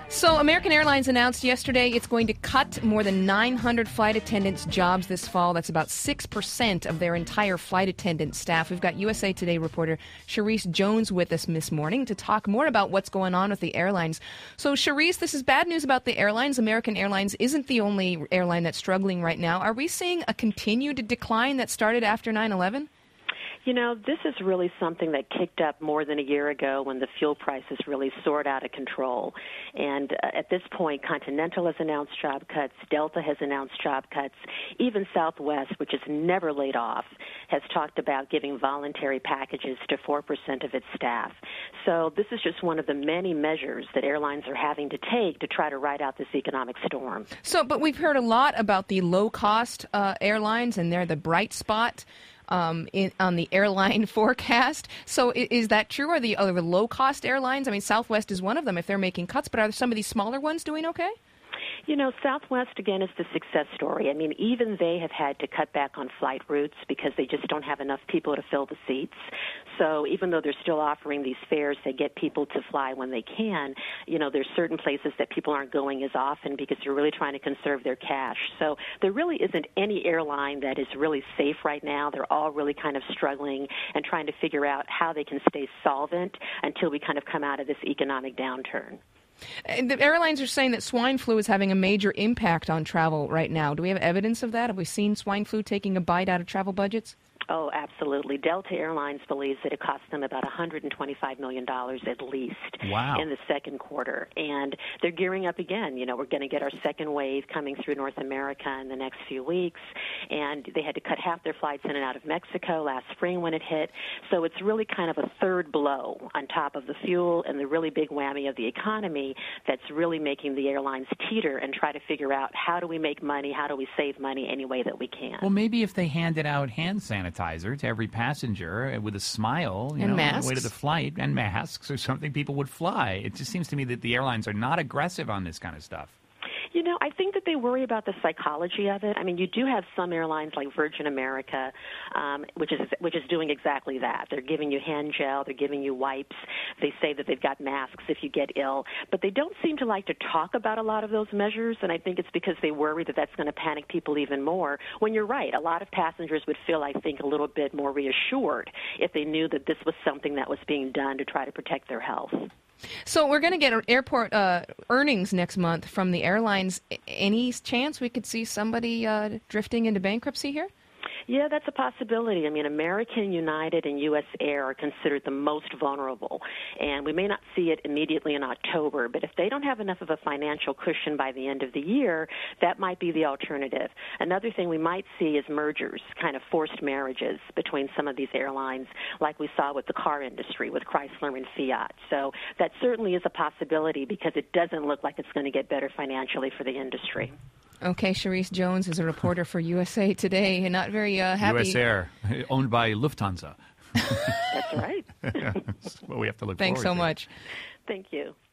So American Airlines announced yesterday it's going to cut more than 900 flight attendants' jobs this fall. That's about 6% of their entire flight attendant staff. We've got USA Today reporter Charisse Jones with us this morning to talk more about what's going on with the airlines. So Charisse, this is bad news about the airlines. American Airlines isn't the only airline that's struggling right now. Are we seeing a continued decline that started after 9/11? You know, this is really something that kicked up more than a year ago when the fuel prices really soared out of control. And at this point, Continental has announced job cuts, Delta has announced job cuts, even Southwest, which has never laid off, has talked about giving voluntary packages to 4% of its staff. So this is just one of the many measures that airlines are having to take to try to ride out this economic storm. So, but we've heard a lot about the low-cost airlines, and they're the bright spot on the airline forecast. So is that true? Are the other low-cost airlines? I mean, Southwest is one of them if they're making cuts, but are some of these smaller ones doing okay? You know, Southwest, again, is the success story. I mean, even they have had to cut back on flight routes because they just don't have enough people to fill the seats. So even though they're still offering these fares, they get people to fly when they can. You know, there's certain places that people aren't going as often because they're really trying to conserve their cash. So there really isn't any airline that is really safe right now. They're all really kind of struggling and trying to figure out how they can stay solvent until we kind of come out of this economic downturn. And the airlines are saying that swine flu is having a major impact on travel right now. Do we have evidence of that? Have we seen swine flu taking a bite out of travel budgets? Oh, absolutely. Delta Airlines believes that it cost them about $125 million at least in the second quarter. And they're gearing up again. You know, we're going to get our second wave coming through North America in the next few weeks. And they had to cut half their flights in and out of Mexico last spring when it hit. So it's really kind of a third blow on top of the fuel and the really big whammy of the economy that's really making the airlines teeter and try to figure out how do we make money, how do we save money any way that we can. Well, maybe if they handed out hand sanitizer to every passenger with a smile, and masks on the way to the flight, and masks or something, people would fly. It just seems to me that the airlines are not aggressive on this kind of stuff. You know, I think that they worry about the psychology of it. I mean, you do have some airlines like Virgin America, which is doing exactly that. They're giving you hand gel, they're giving you wipes. They say that they've got masks if you get ill, but they don't seem to like to talk about a lot of those measures. And I think it's because they worry that that's going to panic people even more. When you're right, a lot of passengers would feel, I think, a little bit more reassured if they knew that this was something that was being done to try to protect their health. So we're going to get airport earnings next month from the airlines. Any chance we could see somebody drifting into bankruptcy here? Yeah, that's a possibility. I mean, American, United, and U.S. Air are considered the most vulnerable, and we may not see it immediately in October, but if they don't have enough of a financial cushion by the end of the year, that might be the alternative. Another thing we might see is mergers, kind of forced marriages between some of these airlines, like we saw with the car industry, with Chrysler and Fiat. So that certainly is a possibility because it doesn't look like it's going to get better financially for the industry. Okay, Charisse Jones is a reporter for USA Today, and not very happy. U.S. Air, owned by Lufthansa. That's right. That's what we have to look Thanks forward so to. much. Thank you.